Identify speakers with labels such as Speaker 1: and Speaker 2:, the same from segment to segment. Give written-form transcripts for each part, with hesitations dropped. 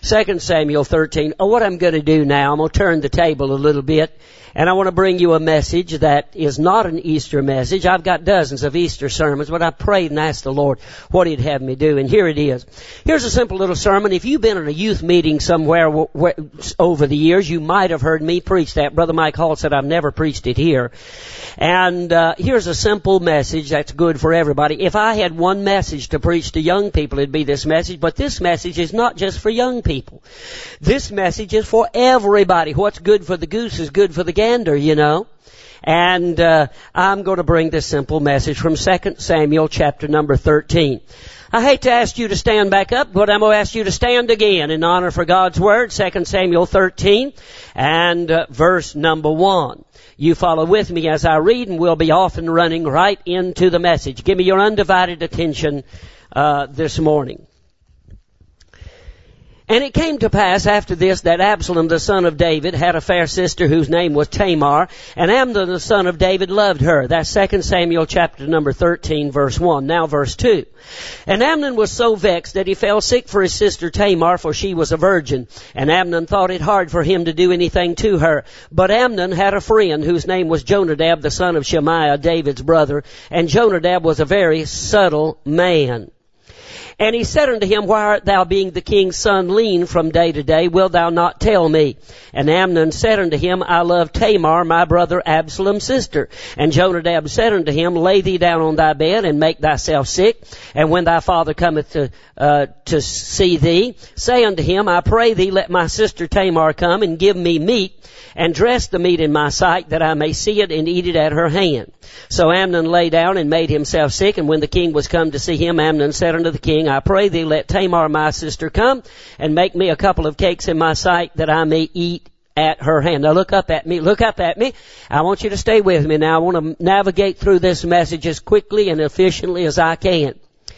Speaker 1: 2 Samuel 13. Oh, what I'm going to do now, I'm going to turn the table a little bit, and I want to bring you a message that is not an Easter message. I've got dozens of Easter sermons, but I prayed and asked the Lord what He'd have me do, and here it is. Here's a simple little sermon. If you've been in a youth meeting somewhere over the years, you might have heard me preach that. Brother Mike Hall said I've never preached it here. And here's a simple message that's good for everybody. If I had one message to preach to young people, it'd be this message. But this message is not just for young people. This message is for everybody. What's good for the goose is good for the gander, you know. And I'm going to bring this simple message from 2 Samuel chapter number 13. I hate to ask you to stand back up, but I'm going to ask you to stand again in honor for God's Word. 2 Samuel 13 and verse number 1. You follow with me as I read, and we'll be off and running right into the message. Give me your undivided attention this morning. And it came to pass after this that Absalom the son of David had a fair sister whose name was Tamar, and Amnon the son of David loved her. That's 2 Samuel chapter number 13, verse 1. Now verse 2. And Amnon was so vexed that he fell sick for his sister Tamar, for she was a virgin. And Amnon thought it hard for him to do anything to her. But Amnon had a friend whose name was Jonadab the son of Shemaiah, David's brother. And Jonadab was a very subtle man. And he said unto him, Why art thou, being the king's son, lean from day to day? Wilt thou not tell me? And Amnon said unto him, I love Tamar, my brother Absalom's sister. And Jonadab said unto him, Lay thee down on thy bed, and make thyself sick. And when thy father cometh to see thee, say unto him, I pray thee, let my sister Tamar come, and give me meat, and dress the meat in my sight, that I may see it and eat it at her hand. So Amnon lay down and made himself sick, and when the king was come to see him, Amnon said unto the king, I pray thee, let Tamar my sister come, and make me a couple of cakes in my sight, that I may eat at her hand. Now look up at me. I want you to stay with me now. I want to navigate through this message as quickly and efficiently as I can.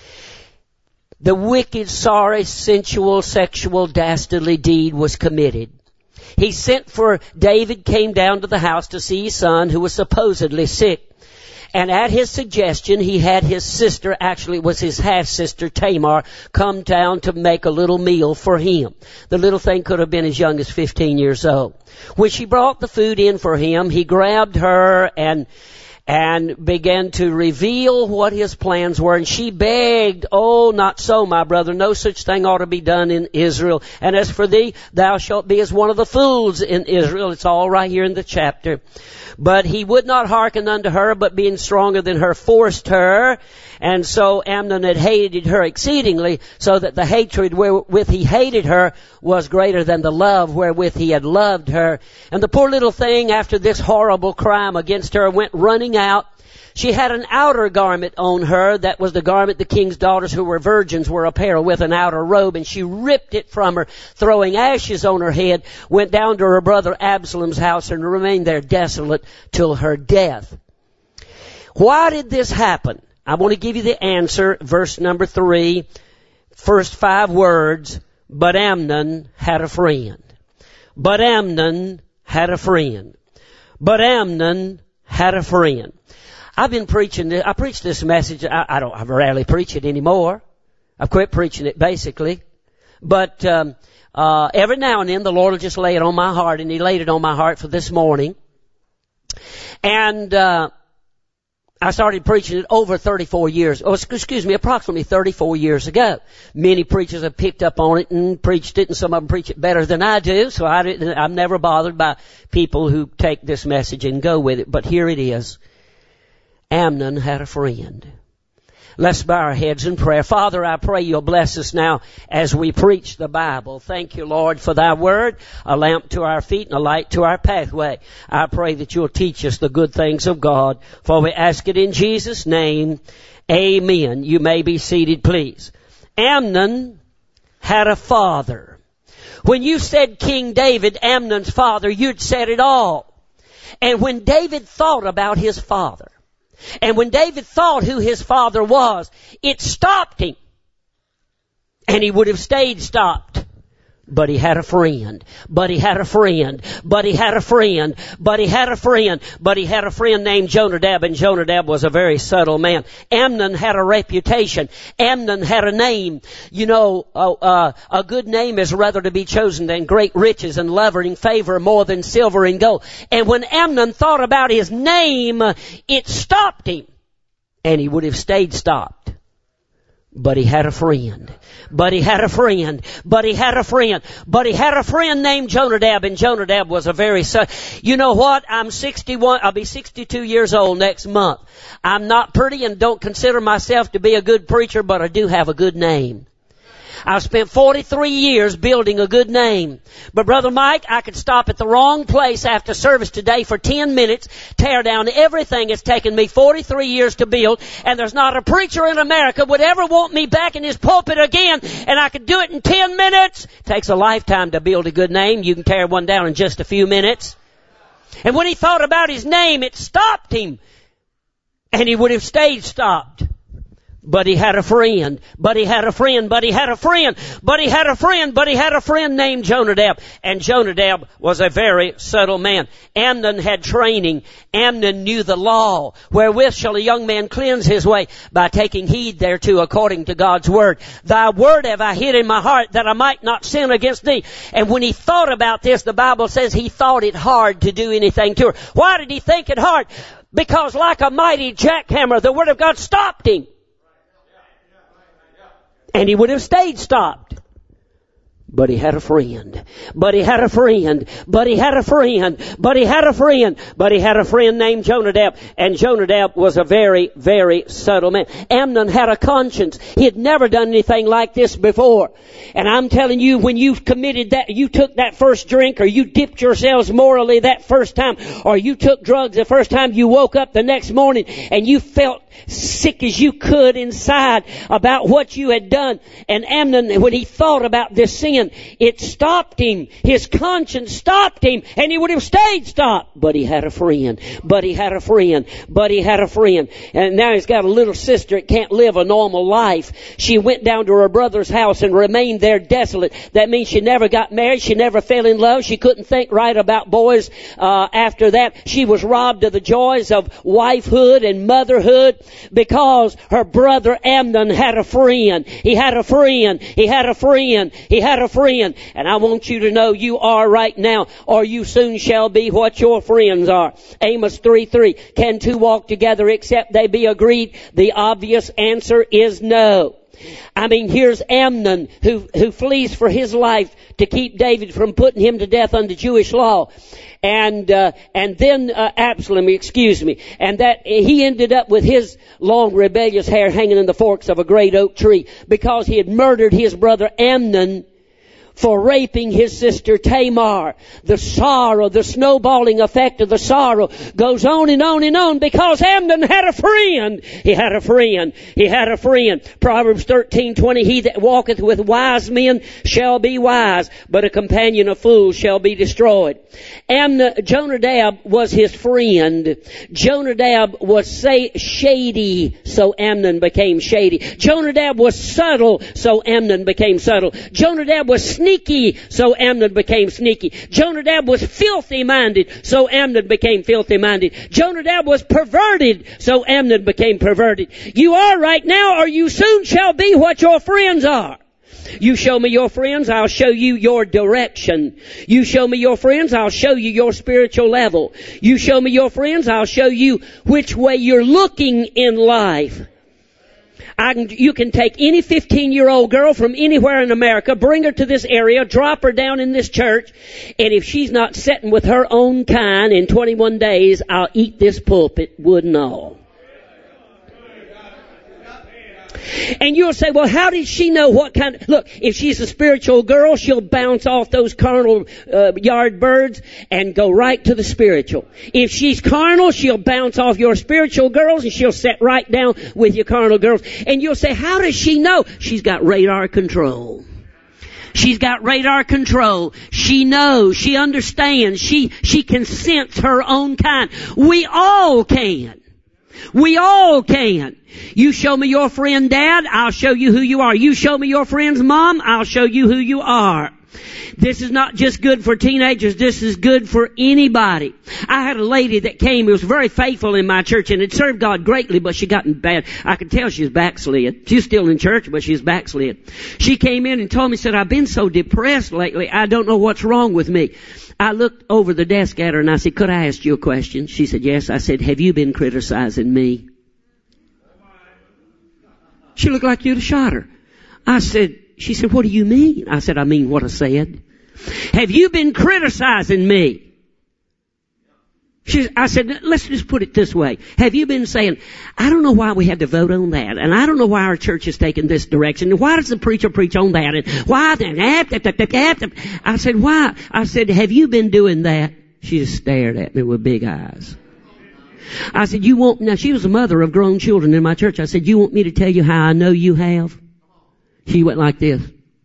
Speaker 1: The wicked, sorry, sensual, sexual, dastardly deed was committed. He sent for David, came down to the house to see his son, who was supposedly sick. And at his suggestion, he had his sister, actually it was his half-sister Tamar, come down to make a little meal for him. The little thing could have been as young as 15 years old. When she brought the food in for him, he grabbed her and began to reveal what his plans were. And she begged, Oh, not so, my brother. No such thing ought to be done in Israel. And as for thee, thou shalt be as one of the fools in Israel. It's all right here in the chapter. But he would not hearken unto her, but being stronger than her, forced her. And so Amnon had hated her exceedingly, so that the hatred wherewith he hated her was greater than the love wherewith he had loved her. And the poor little thing, after this horrible crime against her, went running out. She had an outer garment on her. That was the garment the king's daughters who were virgins were apparelled with, an outer robe. And she ripped it from her, throwing ashes on her head, went down to her brother Absalom's house and remained there desolate till her death. Why did this happen? I want to give you the answer. Verse number 3, first 5 words. But Amnon had a friend. But Amnon had a friend. But Amnon had a friend. I've been preaching this. I preach this message. I rarely preach it anymore. I've quit preaching it basically. But every now and then the Lord will just lay it on my heart, and He laid it on my heart for this morning. And I started preaching it over 34 years. Approximately 34 years ago. Many preachers have picked up on it and preached it, and some of them preach it better than I do. So I'm never bothered by people who take this message and go with it. But here it is. Amnon had a friend. Let's bow our heads in prayer. Father, I pray You'll bless us now as we preach the Bible. Thank You, Lord, for Thy word, a lamp to our feet and a light to our pathway. I pray that You'll teach us the good things of God, for we ask it in Jesus' name. Amen. You may be seated, please. Amnon had a father. When you said King David, Amnon's father, you'd said it all. And when David thought about his father, and when David thought who his father was, it stopped him. And he would have stayed stopped But he had a friend. But he had a friend. But he had a friend. But he had a friend. But he had a friend named Jonadab, and Jonadab was a very subtle man. Amnon had a reputation. Amnon had a name. You know, a good name is rather to be chosen than great riches and loving favor more than silver and gold. And when Amnon thought about his name, it stopped him. And he would have stayed stopped. But he had a friend. But he had a friend. But he had a friend. But he had a friend named Jonadab, and Jonadab was a very you know what? I'm 61. I'll be 62 years old next month. I'm not pretty and don't consider myself to be a good preacher, but I do have a good name. I've spent 43 years building a good name. But Brother Mike, I could stop at the wrong place after service today for 10 minutes, tear down everything it's taken me 43 years to build, and there's not a preacher in America would ever want me back in his pulpit again, and I could do it in 10 minutes. It takes a lifetime to build a good name. You can tear one down in just a few minutes. And when he thought about his name, it stopped him. And he would have stayed stopped. But he had a friend. But he had a friend. But he had a friend. But he had a friend. But he had a friend named Jonadab. And Jonadab was a very subtle man. Amnon had training. Amnon knew the law. Wherewith shall a young man cleanse his way? By taking heed thereto according to God's word. Thy word have I hid in my heart that I might not sin against thee. And when he thought about this, the Bible says he thought it hard to do anything to her. Why did he think it hard? Because like a mighty jackhammer, the word of God stopped him. And he would have stayed stopped. But he had a friend. But he had a friend. But he had a friend. But he had a friend. But he had a friend named Jonadab. And Jonadab was a very, very subtle man. Amnon had a conscience. He had never done anything like this before. And I'm telling you, when you committed that, you took that first drink, or you dipped yourselves morally that first time, or you took drugs the first time, you woke up the next morning and you felt sick as you could inside about what you had done. And Amnon, when he thought about this sin, it stopped him. His conscience stopped him, and he would have stayed stopped. But he had a friend. But he had a friend. But he had a friend. And now he's got a little sister that can't live a normal life. She went down to her brother's house and remained there desolate. That means she never got married. She never fell in love. She couldn't think right about boys after that. She was robbed of the joys of wifehood and motherhood because her brother Amnon had a friend. He had a friend. He had a friend. He had a friend. And I want you to know you are right now, or you soon shall be what your friends are. Amos 3:3. Can two walk together except they be agreed? The obvious answer is no. I mean, here's Amnon who flees for his life to keep David from putting him to death under Jewish law. And then Absalom, and that he ended up with his long rebellious hair hanging in the forks of a great oak tree because he had murdered his brother Amnon for raping his sister Tamar. The sorrow, the snowballing effect of the sorrow goes on and on and on because Amnon had a friend. He had a friend. He had a friend. Proverbs 13:20, he that walketh with wise men shall be wise, but a companion of fools shall be destroyed. Jonadab was his friend. Jonadab was shady, so Amnon became shady. Jonadab was subtle, so Amnon became subtle. Jonadab was sneaky, so Amnon became sneaky. Jonadab was filthy-minded, so Amnon became filthy-minded. Jonadab was perverted, so Amnon became perverted. You are right now, or you soon shall be what your friends are. You show me your friends, I'll show you your direction. You show me your friends, I'll show you your spiritual level. You show me your friends, I'll show you which way you're looking in life. You can take any 15-year-old girl from anywhere in America, bring her to this area, drop her down in this church, and if she's not sitting with her own kind in 21 days, I'll eat this pulpit, wood and all. And you'll say, well, how did she know what kind of... Look, if she's a spiritual girl, she'll bounce off those carnal yard birds and go right to the spiritual. If she's carnal, she'll bounce off your spiritual girls and she'll sit right down with your carnal girls. And you'll say, how does she know? She's got radar control. She's got radar control. She knows. She understands. She can sense her own kind. We all can. We all can. You show me your friend Dad, I'll show you who you are. You show me your friend's mom, I'll show you who you are. This is not just good for teenagers. This is good for anybody. I had a lady that came who was very faithful in my church and had served God greatly, but she got bad. I could tell she was backslid. She's still in church, but she's backslid. She came in and told me, said, I've been so depressed lately. I don't know what's wrong with me. I looked over the desk at her and I said, could I ask you a question? She said, yes. I said, have you been criticizing me? She looked like you'd have shot her. She said, what do you mean? I said, I mean what I said. Have you been criticizing me? I said, let's just put it this way. Have you been saying, I don't know why we had to vote on that, and I don't know why our church is taking this direction, and why does the preacher preach on that, and why that? I said, why? I said, have you been doing that? She just stared at me with big eyes. I said, now she was a mother of grown children in my church. I said, you want me to tell you how I know you have? She went like this.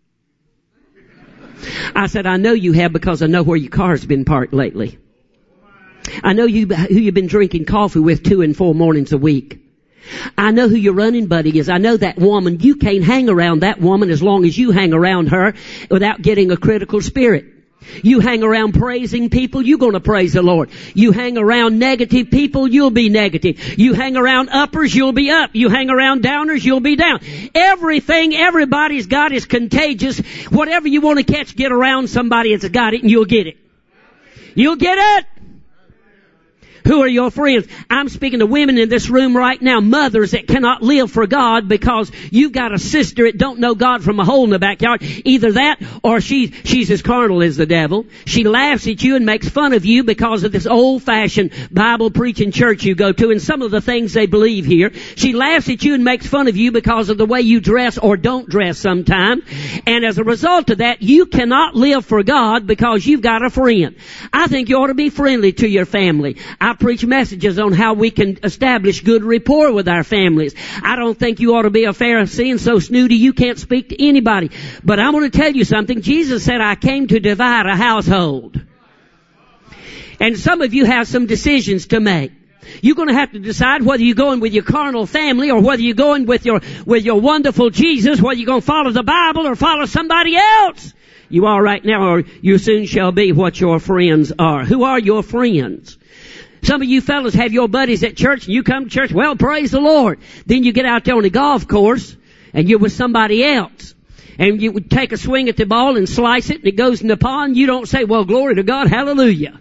Speaker 1: I said, I know you have because I know where your car's been parked lately. I know who you've been drinking coffee with 2 and 4 mornings a week. I know who your running buddy is. I know that woman. You can't hang around that woman as long as you hang around her without getting a critical spirit. You hang around praising people, you're going to praise the Lord. You hang around negative people, you'll be negative. You hang around uppers, you'll be up. You hang around downers, you'll be down. Everything everybody's got is contagious. Whatever you want to catch, get around somebody that's got it and you'll get it. You'll get it. Who are your friends? I'm speaking to women in this room right now, mothers that cannot live for God because you've got a sister that don't know God from a hole in the backyard. Either that or she's as carnal as the devil. She laughs at you and makes fun of you because of this old-fashioned Bible preaching church you go to and some of the things they believe here. She laughs at you and makes fun of you because of the way you dress or don't dress sometime. And as a result of that, you cannot live for God because you've got a friend. I think you ought to be friendly to your family. I preach messages on how we can establish good rapport with our families. I don't think you ought to be a Pharisee and so snooty you can't speak to anybody. But I want to tell you something. Jesus said, I came to divide a household. And some of you have some decisions to make. You're going to have to decide whether you're going with your carnal family or whether you're going with your wonderful Jesus, whether you're going to follow the Bible or follow somebody else. You are right now, or you soon shall be what your friends are. Who are your friends? Some of you fellas have your buddies at church and you come to church, well, praise the Lord. Then you get out there on the golf course and you're with somebody else. And you would take a swing at the ball and slice it and it goes in the pond. You don't say, well, glory to God, hallelujah.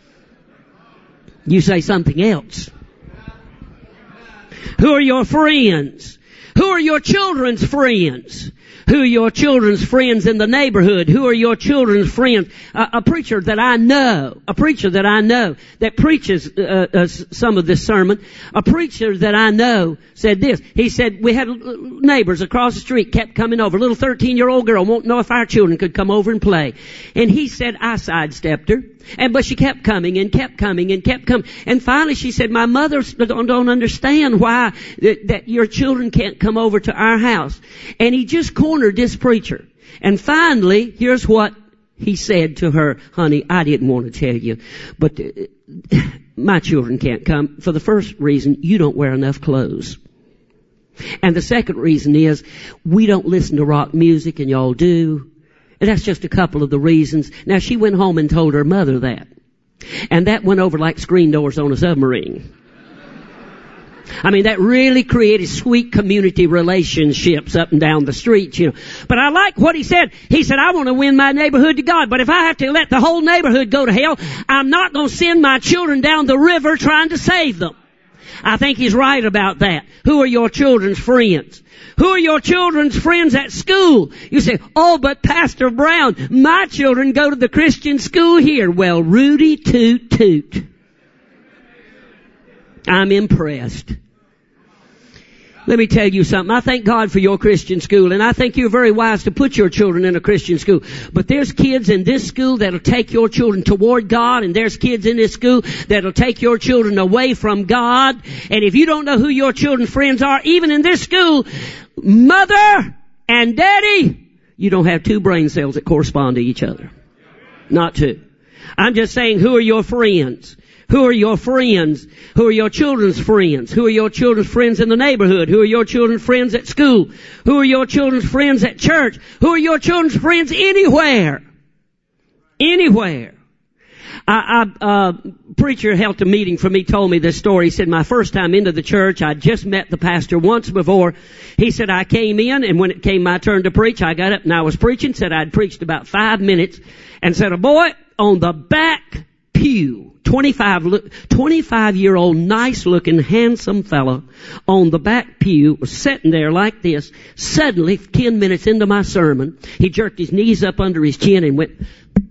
Speaker 1: You say something else. Who are your friends? Who are your children's friends? Who are your children's friends in the neighborhood? Who are your children's friends? A preacher that I know that preaches some of this sermon. A preacher that I know said this. He said, we had neighbors across the street kept coming over. A little 13-year-old girl won't know if our children could come over and play. And he said, I sidestepped her. But she kept coming and kept coming and kept coming. And finally she said, my mother don't understand why that your children can't come over to our house. And he just cornered this preacher. And finally, here's what he said to her. Honey, I didn't want to tell you, but my children can't come. For the first reason, you don't wear enough clothes. And the second reason is, we don't listen to rock music and y'all do. And that's just a couple of the reasons. Now, she went home and told her mother that. And that went over like screen doors on a submarine. I mean, that really created sweet community relationships up and down the street, you know. But I like what he said. He said, I want to win my neighborhood to God. But if I have to let the whole neighborhood go to hell, I'm not going to send my children down the river trying to save them. I think he's right about that. Who are your children's friends? Who are your children's friends at school? You say, oh, but Pastor Brown, my children go to the Christian school here. Well, Rudy toot toot. I'm impressed. Let me tell you something. I thank God for your Christian school, and I think you're very wise to put your children in a Christian school. But there's kids in this school that'll take your children toward God, and there's kids in this school that'll take your children away from God. And if you don't know who your children's friends are, even in this school, mother and daddy, you don't have two brain cells that correspond to each other. Not two. I'm just saying, who are your friends? Who are your friends? Who are your children's friends? Who are your children's friends in the neighborhood? Who are your children's friends at school? Who are your children's friends at church? Who are your children's friends anywhere? Anywhere. Preacher held a meeting for me, told me this story. He said, my first time into the church, I'd just met the pastor once before. He said, I came in, and when it came my turn to preach, I got up and I was preaching, said I'd preached about 5 minutes, and said, a boy on the back pew, 25-year-old, nice-looking, handsome fellow on the back pew was sitting there like this. Suddenly, 10 minutes into my sermon, he jerked his knees up under his chin and went...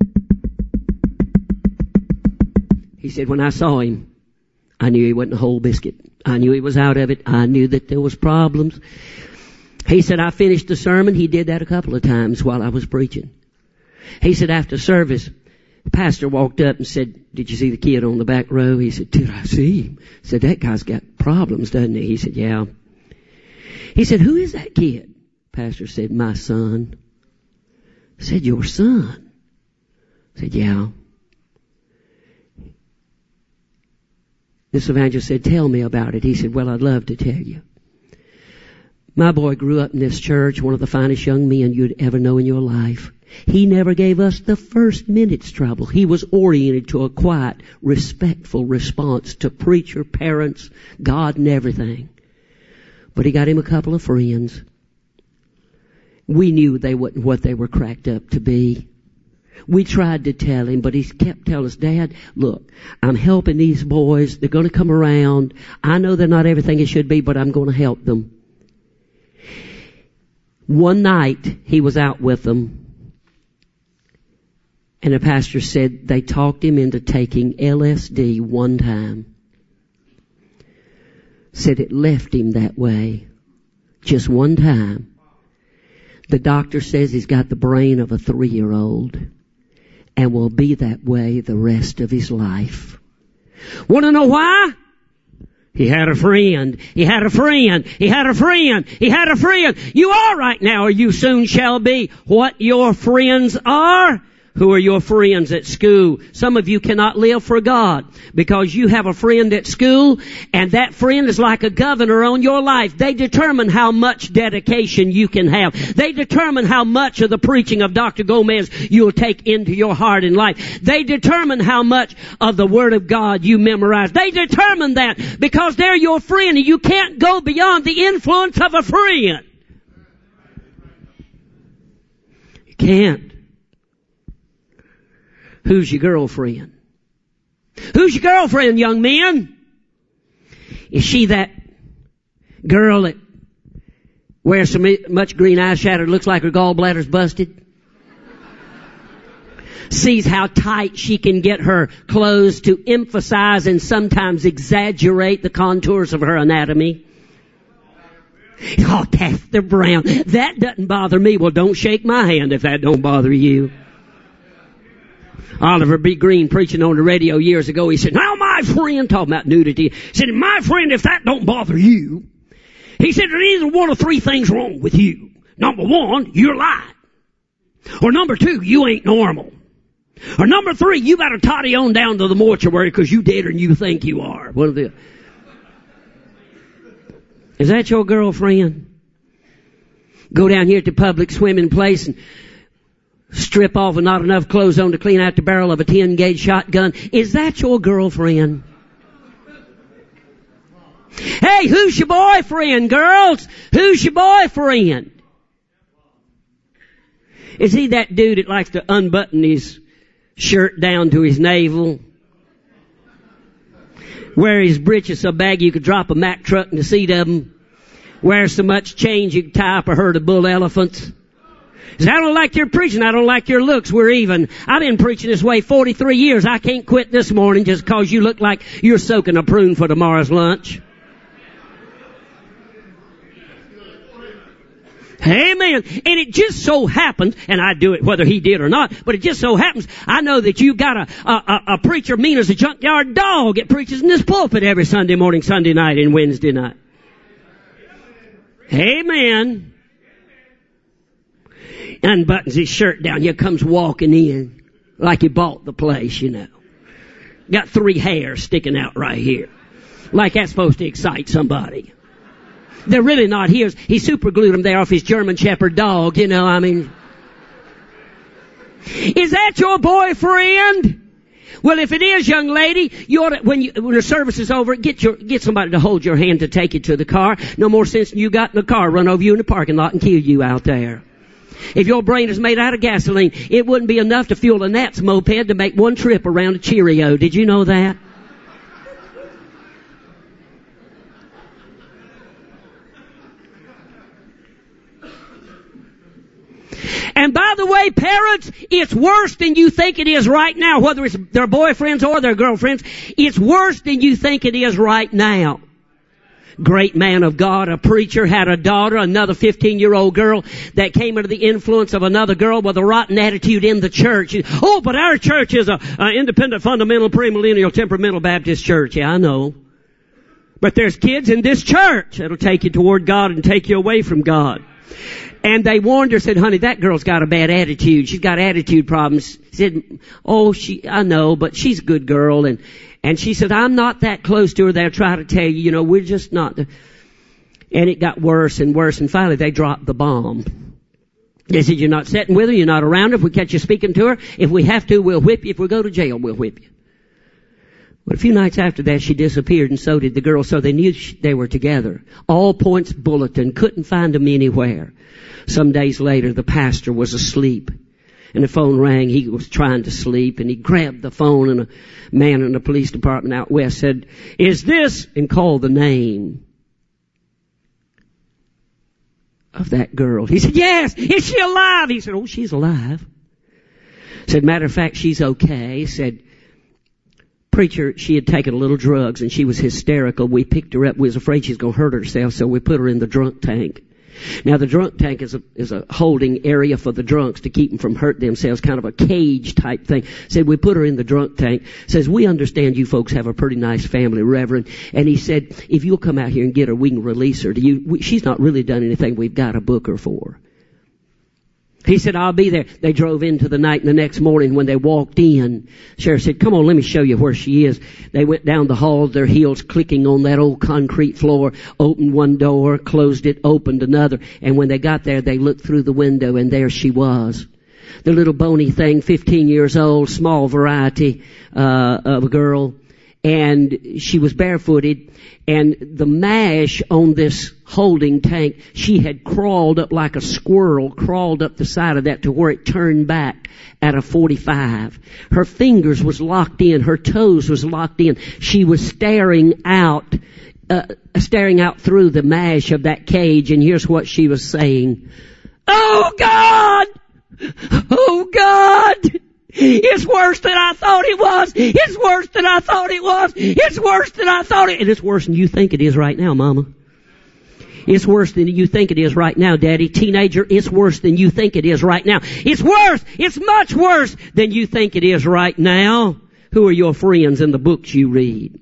Speaker 1: He said, when I saw him, I knew he wasn't a whole biscuit. I knew he was out of it. I knew that there was problems. He said, I finished the sermon. He did that a couple of times while I was preaching. He said, after service, the pastor walked up and said, did you see the kid on the back row? He said, did I see him? I said, that guy's got problems, doesn't he? He said, yeah. He said, who is that kid? Pastor said, my son. I said, your son? I said, yeah. This evangelist said, tell me about it. He said, well, I'd love to tell you. My boy grew up in this church, one of the finest young men you'd ever know in your life. He never gave us the first minute's trouble. He was oriented to a quiet, respectful response to preacher, parents, God, and everything. But he got him a couple of friends. We knew they wasn't what they were cracked up to be. We tried to tell him, but he kept telling us, Dad, look, I'm helping these boys. They're going to come around. I know they're not everything it should be, but I'm going to help them. One night, he was out with them, and the pastor said they talked him into taking LSD one time. Said it left him that way. Just one time. The doctor says he's got the brain of a 3-year-old. And will be that way the rest of his life. Want to know why? He had a friend. He had a friend. He had a friend. He had a friend. You are right now, or you soon shall be what your friends are. Who are your friends at school? Some of you cannot live for God because you have a friend at school, and that friend is like a governor on your life. They determine how much dedication you can have. They determine how much of the preaching of Dr. Gomez you'll take into your heart and life. They determine how much of the Word of God you memorize. They determine that because they're your friend, and you can't go beyond the influence of a friend. You can't. Who's your girlfriend? Who's your girlfriend, young men? Is she that girl that wears so much green eyeshadow looks like her gallbladder's busted? Sees how tight she can get her clothes to emphasize and sometimes exaggerate the contours of her anatomy? Oh, Pastor Brown, that doesn't bother me. Well, don't shake my hand if that don't bother you. Oliver B. Green preaching on the radio years ago, he said, now my friend, talking about nudity, said, my friend, if that don't bother you, he said, there's either one of 3 things wrong with you. Number 1, you're lying. Or number 2, you ain't normal. Or number 3, you better toddy on down to the mortuary because you deader than you think you are. One of the... Is that your girlfriend? Go down here at the public swimming place and strip off and not enough clothes on to clean out the barrel of a 10-gauge shotgun. Is that your girlfriend? Hey, who's your boyfriend, girls? Who's your boyfriend? Is he that dude that likes to unbutton his shirt down to his navel? Wear his breeches so baggy you could drop a Mack truck in the seat of them? Wear so much change you could tie up a herd of bull elephants? I don't like your preaching. I don't like your looks. We're even. I've been preaching this way 43 years. I can't quit this morning just because you look like you're soaking a prune for tomorrow's lunch. Amen. And it just so happens, and I do it whether he did or not, but it just so happens I know that you got a preacher mean as a junkyard dog that preaches in this pulpit every Sunday morning, Sunday night, and Wednesday night. Amen. Unbuttons his shirt down. Here comes walking in like he bought the place, you know. Got 3 hairs sticking out right here. Like that's supposed to excite somebody. They're really not his. He super glued them there off his German Shepherd dog, you know, I mean. Is that your boyfriend? Well, if it is, young lady, you ought to, when the service is over, get somebody to hold your hand to take you to the car. No more sense than you got in the car, run over you in the parking lot and kill you out there. If your brain is made out of gasoline, it wouldn't be enough to fuel a Gnat's moped to make one trip around a Cheerio. Did you know that? And by the way, parents, it's worse than you think it is right now, whether it's their boyfriends or their girlfriends. It's worse than you think it is right now. Great man of God, a preacher, had a daughter, another 15-year-old girl that came under the influence of another girl with a rotten attitude in the church. Oh, but our church is a independent, fundamental, premillennial, temperamental Baptist church. Yeah, I know. But there's kids in this church that'll take you toward God and take you away from God. And they warned her, said, honey, that girl's got a bad attitude. She's got attitude problems. Said, I know, but she's a good girl. And she said, I'm not that close to her. They'll try to tell you, we're just not. And it got worse and worse. And finally they dropped the bomb. They said, you're not sitting with her. You're not around her. If we catch you speaking to her, if we have to, we'll whip you. If we go to jail, we'll whip you. But a few nights after that, she disappeared, and so did the girl. So they knew they were together. All points bulletin. Couldn't find them anywhere. Some days later, the pastor was asleep, and the phone rang. He was trying to sleep, and he grabbed the phone, and a man in the police department out west said, is this, and called the name of that girl. He said, yes. Is she alive? He said, oh, she's alive. Said, matter of fact, she's okay. Said, preacher, she had taken a little drugs and she was hysterical. We picked her up. We was afraid she was going to hurt herself, so we put her in the drunk tank. Now, the drunk tank is a holding area for the drunks to keep them from hurting themselves, kind of a cage type thing. Said, we put her in the drunk tank. Says, we understand you folks have a pretty nice family, Reverend. And he said, if you'll come out here and get her, we can release her to you. She's not really done anything we've got to book her for. He said, I'll be there. They drove into the night, and the next morning when they walked in, sheriff said, come on, let me show you where she is. They went down the hall, their heels clicking on that old concrete floor, opened one door, closed it, opened another. And when they got there, they looked through the window, and there she was. The little bony thing, 15 years old, small variety of a girl. And she was barefooted, and the mash on this holding tank, she had crawled up like a squirrel, crawled up the side of that to where it turned back at a 45. Her fingers was locked in, her toes was locked in. She was staring out through the mash of that cage, and here's what she was saying. Oh God! Oh God! It's worse than I thought it was. It's worse than I thought it was. It's worse than I thought it. And it's worse than you think it is right now, Mama. It's worse than you think it is right now, Daddy. Teenager, it's worse than you think it is right now. It's worse. It's much worse than you think it is right now. Who are your friends in the books you read?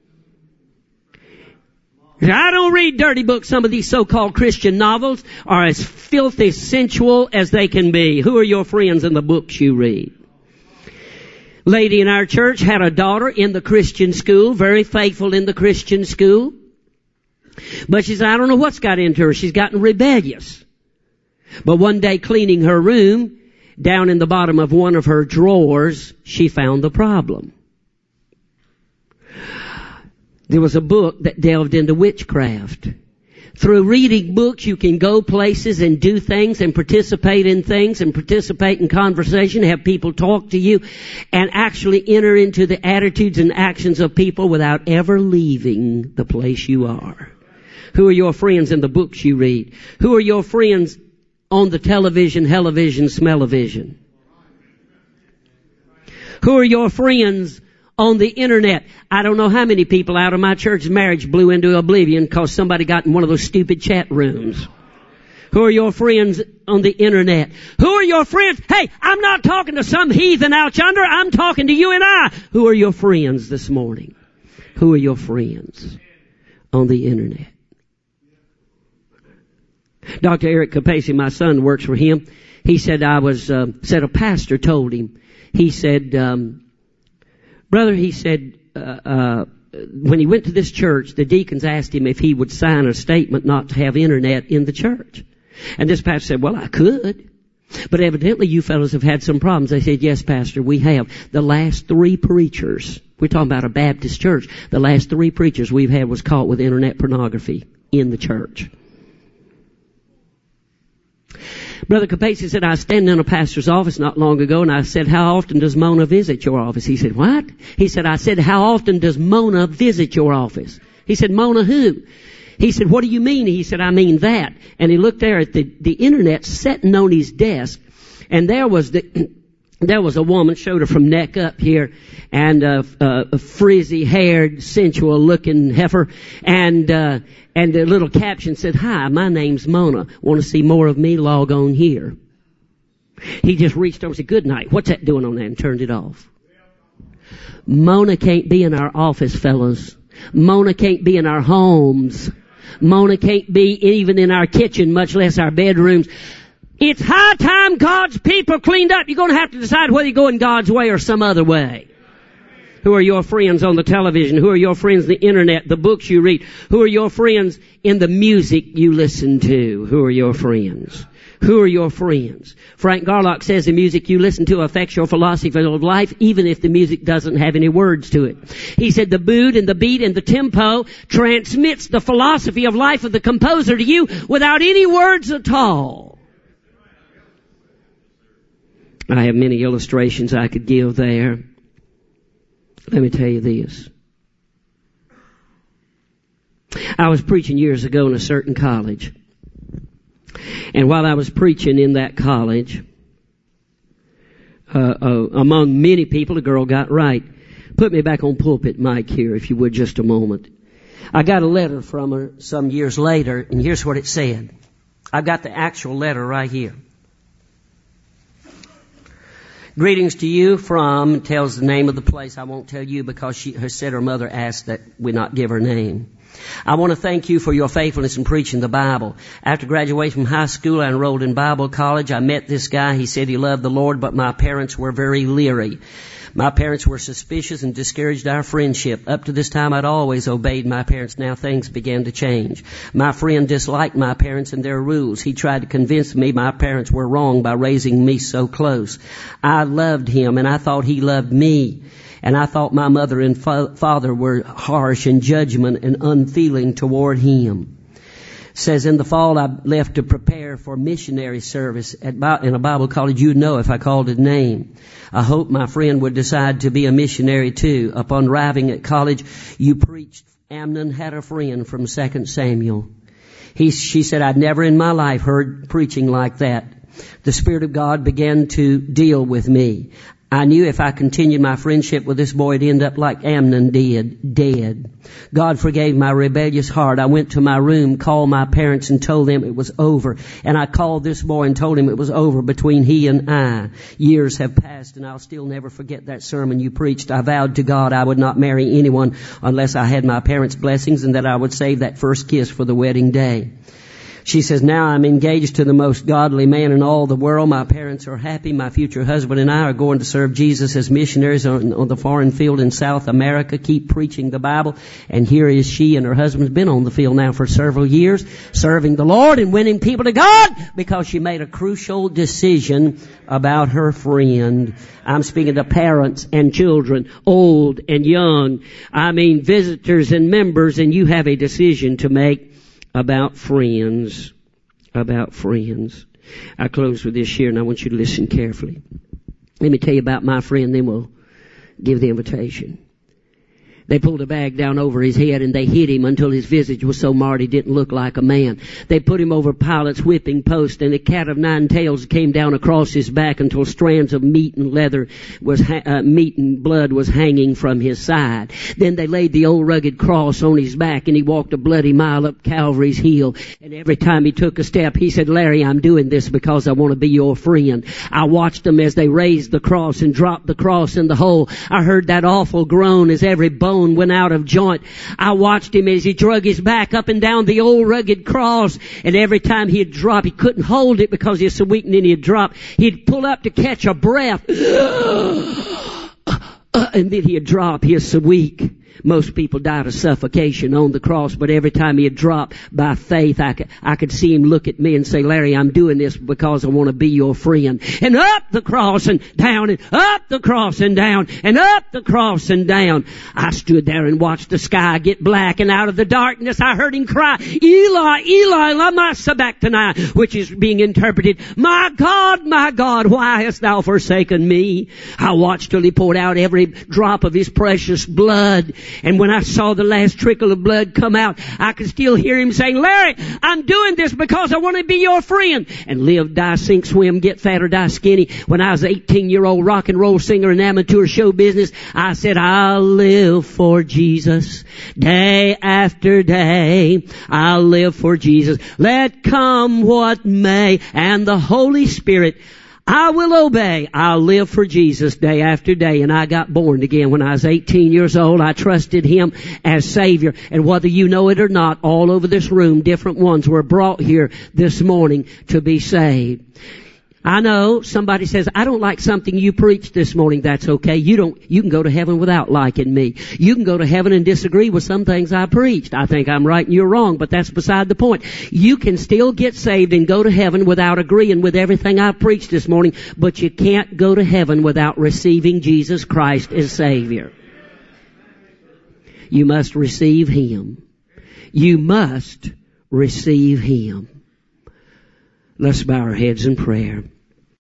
Speaker 1: I don't read dirty books. Some of these so-called Christian novels are as filthy sensual as they can be. Who are your friends in the books you read? Lady in our church had a daughter in the Christian school, very faithful in the Christian school. But she said, I don't know what's got into her. She's gotten rebellious. But one day cleaning her room, down in the bottom of one of her drawers, she found the problem. There was a book that delved into witchcraft. Through reading books, you can go places and do things and participate in things and participate in conversation, have people talk to you, and actually enter into the attitudes and actions of people without ever leaving the place you are. Who are your friends in the books you read? Who are your friends on the television, hell-o-vision, smell-o-vision? Who are your friends on the internet? I don't know how many people out of my church's marriage blew into oblivion because somebody got in one of those stupid chat rooms. Who are your friends on the internet? Who are your friends? Hey, I'm not talking to some heathen out yonder. I'm talking to you and I. Who are your friends this morning? Who are your friends on the internet? Dr. Eric Capacey, my son, works for him. He said a pastor told him. He said, brother, he said, when he went to this church, the deacons asked him if he would sign a statement not to have internet in the church. And this pastor said, well, I could. But evidently you fellows have had some problems. They said, yes, Pastor, we have. The last 3 preachers, we're talking about a Baptist church, the last 3 preachers we've had was caught with internet pornography in the church. Brother Capacey said, I was standing in a pastor's office not long ago, and I said, how often does Mona visit your office? He said, what? He said, I said, how often does Mona visit your office? He said, Mona who? He said, what do you mean? He said, I mean that. And he looked there at the internet sitting on his desk, and there was a woman, showed her from neck up here, and a frizzy-haired, sensual-looking heifer, and the little caption said, hi, my name's Mona. Want to see more of me? Log on here. He just reached over and said, good night. What's that doing on that? And turned it off. Mona can't be in our office, fellas. Mona can't be in our homes. Mona can't be even in our kitchen, much less our bedrooms. It's high time God's people cleaned up. You're going to have to decide whether you go in God's way or some other way. Who are your friends on the television? Who are your friends on the internet, the books you read? Who are your friends in the music you listen to? Who are your friends? Who are your friends? Frank Garlock says the music you listen to affects your philosophy of life, even if the music doesn't have any words to it. He said the mood and the beat and the tempo transmits the philosophy of life of the composer to you without any words at all. I have many illustrations I could give there. Let me tell you this. I was preaching years ago in a certain college. And while I was preaching in that college, among many people, a girl got right. Put me back on pulpit mic here, if you would, just a moment. I got a letter from her some years later, and here's what it said. I've got the actual letter right here. Greetings to you from, tells the name of the place. I won't tell you because she said her mother asked that we not give her name. I want to thank you for your faithfulness in preaching the Bible. After graduation from high school, I enrolled in Bible college. I met this guy. He said he loved the Lord, but my parents were very leery. My parents were suspicious and discouraged our friendship. Up to this time, I'd always obeyed my parents. Now things began to change. My friend disliked my parents and their rules. He tried to convince me my parents were wrong by raising me so close. I loved him, and I thought he loved me. And I thought my mother and father were harsh in judgment and unfeeling toward him. Says in the fall I left to prepare for missionary service in a Bible college. You'd know if I called his name. I hoped my friend would decide to be a missionary too. Upon arriving at college, you preached. Amnon had a friend from 2 Samuel. She said, I'd never in my life heard preaching like that. The Spirit of God began to deal with me. I knew if I continued my friendship with this boy, it'd end up like Amnon did, dead. God forgave my rebellious heart. I went to my room, called my parents, and told them it was over. And I called this boy and told him it was over between he and I. Years have passed, and I'll still never forget that sermon you preached. I vowed to God I would not marry anyone unless I had my parents' blessings, and that I would save that first kiss for the wedding day. She says, now I'm engaged to the most godly man in all the world. My parents are happy. My future husband and I are going to serve Jesus as missionaries on the foreign field in South America, keep preaching the Bible. And here is she and her husband's been on the field now for several years, serving the Lord and winning people to God because she made a crucial decision about her friend. I'm speaking to parents and children, old and young. I mean, visitors and members, and you have a decision to make about friends. I close with this here, and I want you to listen carefully. Let me tell you about my friend, then we'll give the invitation. They pulled a bag down over his head and they hit him until his visage was so marred he didn't look like a man. They put him over Pilate's whipping post, and a cat of 9 tails came down across his back until strands of meat and meat and blood was hanging from his side. Then they laid the old rugged cross on his back, and he walked a bloody mile up Calvary's hill. And every time he took a step, he said, Larry, I'm doing this because I want to be your friend. I watched them as they raised the cross and dropped the cross in the hole. I heard that awful groan as every bone went out of joint. I watched him as he drug his back up and down the old rugged cross, and every time he'd drop, he couldn't hold it because he was so weak, and then he'd drop. He'd pull up to catch a breath, and then he'd drop. He was so weak. Most people died of suffocation on the cross, but every time he had dropped by faith, I could see him look at me and say, Larry, I'm doing this because I want to be your friend. And up the cross and down and up the cross and down and up the cross and down. I stood there and watched the sky get black, and out of the darkness I heard him cry, Eli, Eli, lama sabachthani, which is being interpreted, my God, why hast thou forsaken me? I watched till he poured out every drop of his precious blood. And when I saw the last trickle of blood come out, I could still hear him saying, Larry, I'm doing this because I want to be your friend. And live, die, sink, swim, get fat or die skinny. When I was an 18-year-old rock and roll singer in amateur show business, I said, I'll live for Jesus. Day after day, I'll live for Jesus. Let come what may, and the Holy Spirit, I will obey. I'll live for Jesus day after day. And I got born again when I was 18 years old. I trusted Him as Savior. And whether you know it or not, all over this room, different ones were brought here this morning to be saved. I know somebody says, I don't like something you preached this morning. That's okay. You can go to heaven without liking me. You can go to heaven and disagree with some things I preached. I think I'm right and you're wrong, but that's beside the point. You can still get saved and go to heaven without agreeing with everything I preached this morning, but you can't go to heaven without receiving Jesus Christ as Savior. You must receive Him. You must receive Him. Let's bow our heads in prayer.